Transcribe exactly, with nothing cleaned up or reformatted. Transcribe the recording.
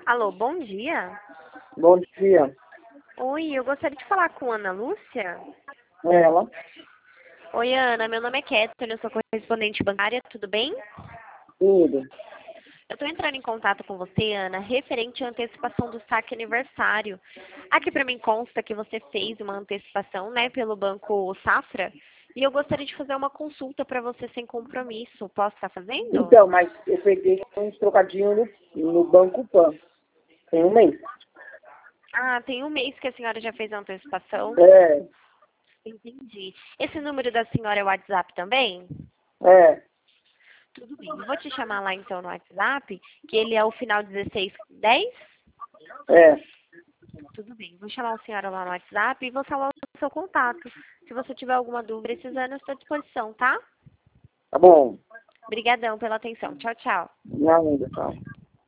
Alô, bom dia. Bom dia. Oi, eu gostaria de falar com Ana Lúcia. Ela? Oi, Ana, meu nome é Kétone, eu sou correspondente bancária, tudo bem? Tudo. Eu estou entrando em contato com você, Ana, referente à antecipação do saque aniversário. Aqui para mim consta que você fez uma antecipação, né, pelo Banco Safra, e eu gostaria de fazer uma consulta para você sem compromisso. Posso estar fazendo? Então, mas eu peguei uns trocadinhos no, no Banco Pan. Tem um mês. Ah, tem um mês que a senhora já fez a antecipação. É, Entendi. Esse número da senhora é o WhatsApp também? é, Tudo bem. Eu vou te chamar lá então no WhatsApp, que ele é o final dezesseis dez. é. Tudo bem. Vou chamar a senhora lá no WhatsApp e vou falar o seu contato. Se você tiver alguma dúvida precisando, eu estou à disposição, tá? Tá bom. Obrigadão pela atenção. Tchau, tchau. Nada, tá.